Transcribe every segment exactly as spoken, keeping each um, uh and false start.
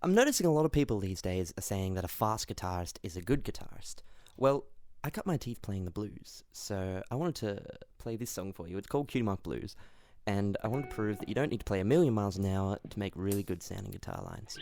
I'm noticing a lot of people these days are saying that a fast guitarist is a good guitarist. Well, I cut my teeth playing the blues, so I wanted to play this song for you. It's called Cutie Mark Blues, and I wanted to prove that you don't need to play a million miles an hour to make really good sounding guitar lines.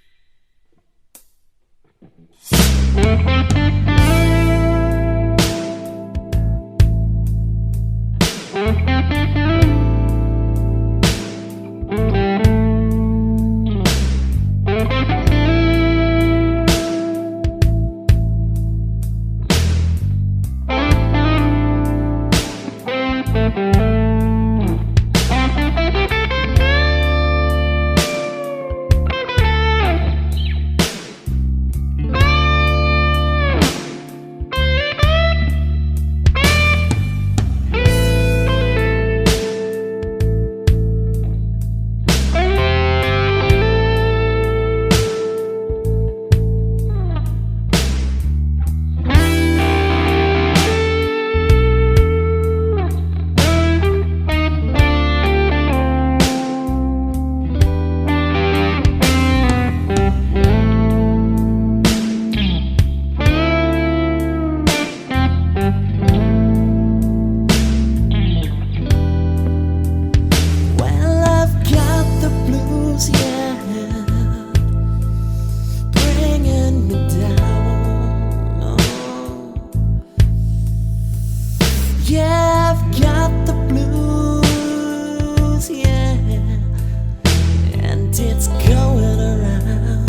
Yeah, I've got the blues, yeah, and it's going around.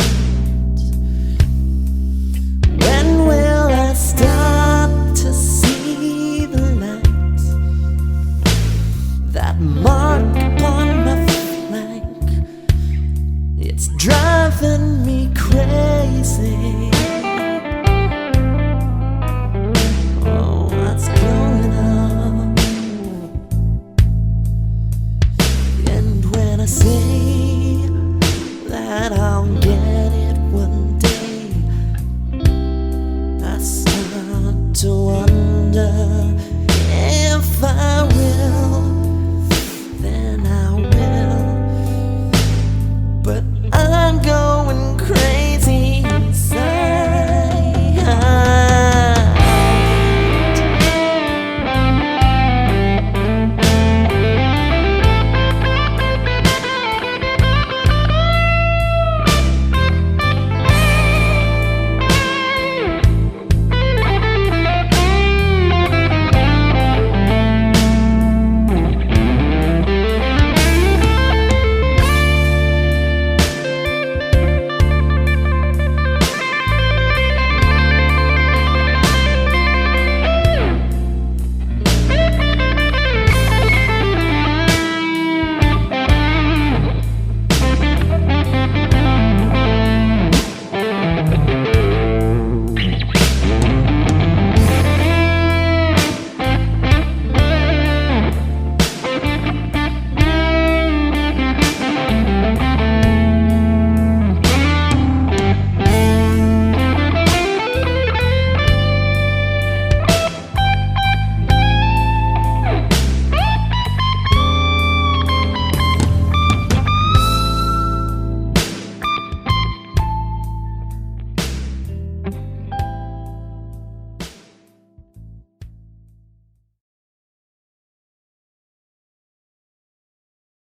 When will I start to see the light? That mark upon my flank, it's driving me crazy.